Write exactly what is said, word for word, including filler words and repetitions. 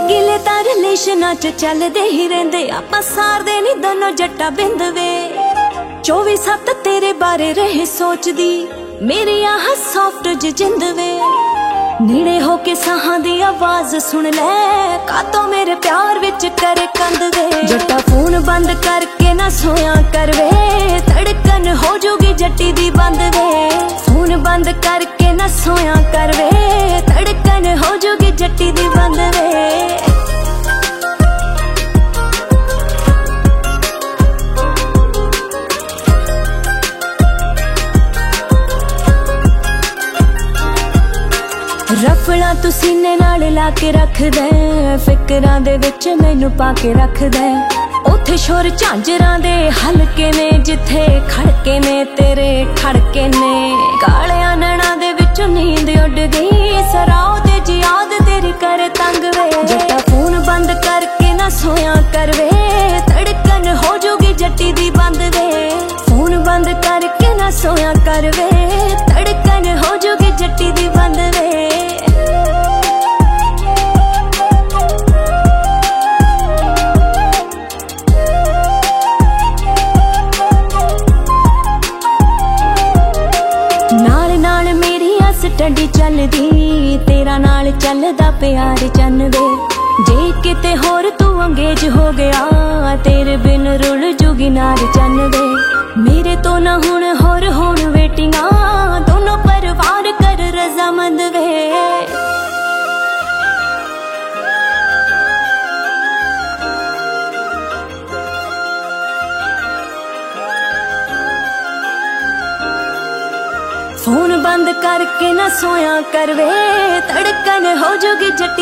गिले तार रिलेशनां च चलदे ही रहिंदे आपां सारदे नी दोनों जट्टा बिंद वे। चौबी सत्त तेरे बारे रहे सोचदी मेरी आह सॉफ्ट ज जिंद वे। नीड़े होके साहां दी आवाज सुन ले कातों मेरे प्यार विच करे कंद वे। जट्टा फोन बंद करके ना सोया कर वे धड़कन हो जूगी जट्टी दी बंद वे। फोन बंद करके ना सोया कर वे धड़कन हो जूगी जट्टी दी बंद वे। रफड़ा तू सीने नाल ला के रख दे फिकरां दे विच मैनू पा के रख दे। उथे शोर झांजरां दे हलके ने जिथे खड़के ने तेरे खड़के ने। कालियां नैणां दे विचों नींद उड़दी सराओ ते जी याद तेरी कर तंग वे। जट्टा फोन बंद करके ना सोया कर वे धड़कन हो जूगी जट्टी दी बंद वे। फोन बंद करके ना सोया कर वे धड़कन हो जूगी जट्टी दी बंद वे। टंडी चलदी तेरा नाल चलदा प्यार चन वे। जे किते होर तू अंगेज हो गया तेरे बिन रुल जूगी नार चन वे। मेरे तो ना हुण होर होण वेटिंगा दोनों परिवार कर रजामंद वे। फोन बंद करके ना सोया कर वे धड़कन हो जूगी जट्टी